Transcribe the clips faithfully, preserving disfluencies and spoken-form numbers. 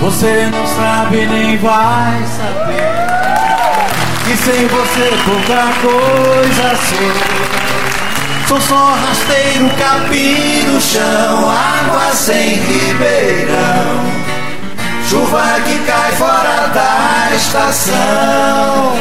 Você não sabe nem vai saber que sem você pouca coisa sou. Sou só rasteiro, capim no chão, água sem ribeirão, chuva que cai fora da estação.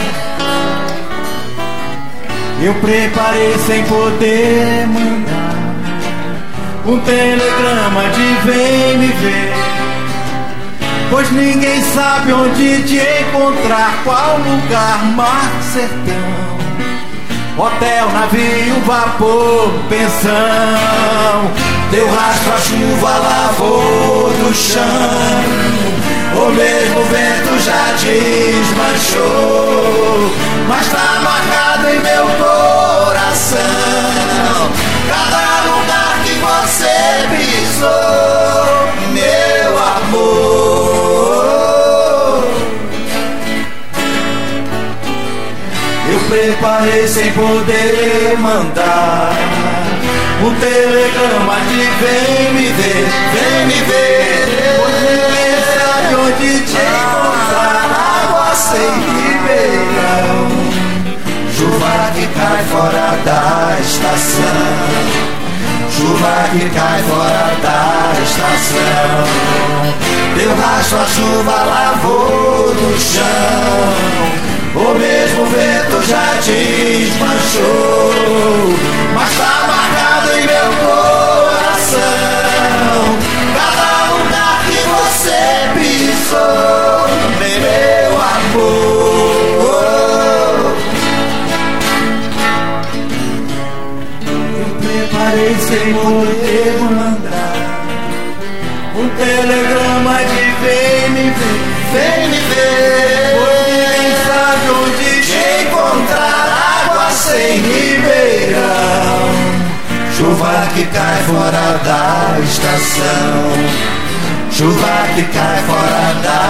Eu preparei sem poder mandar um telegrama de vem me ver, pois ninguém sabe onde te encontrar, qual lugar, mar, sertão, hotel, navio, vapor, pensão. Teu rastro a chuva lavou do chão, o mesmo vento já desmanchou, mas tá marcado em meu coração cada lugar que você pisou, meu amor. Eu preparei sem poder mandar um telegrama de vem me ver, vem me ver, pois ninguém sabe onde te encontrar, água sem ribeirão, chuva que cai fora da estação, chuva que cai fora da estação. Teu rastro a chuva lavou no chão, o mesmo vento já desmanchou, mas tá marcado em meu coração cada lugar que você pisou, meu amor. Eu preparei sem poder mandar um telegrama de vem me ver, vem me ver, pois ninguém sabe onde te encontrar, água sem ribeirão, chuva que cai fora da estação, chuva que cai fora da